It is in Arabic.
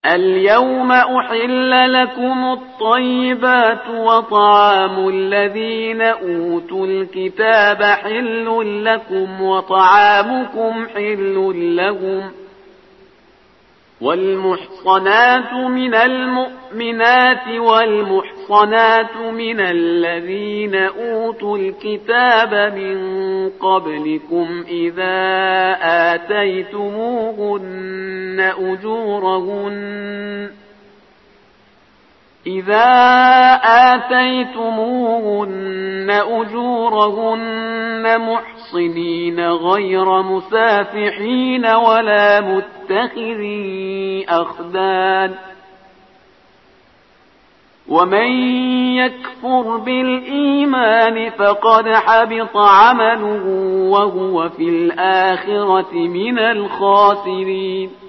اليوم أحل لكم الطيبات وطعام الذين أوتوا الكتاب حل لكم وطعامكم حل لهم والمحصنات من المؤمنات والمحصنات من الذين أوتوا الكتاب من قبلكم إذا آتيتموهن أجورهن محصنين غير مسافحين ولا متخذي أخدان ومن يكفر بالإيمان فقد حبط عمله وهو في الآخرة من الخاسرين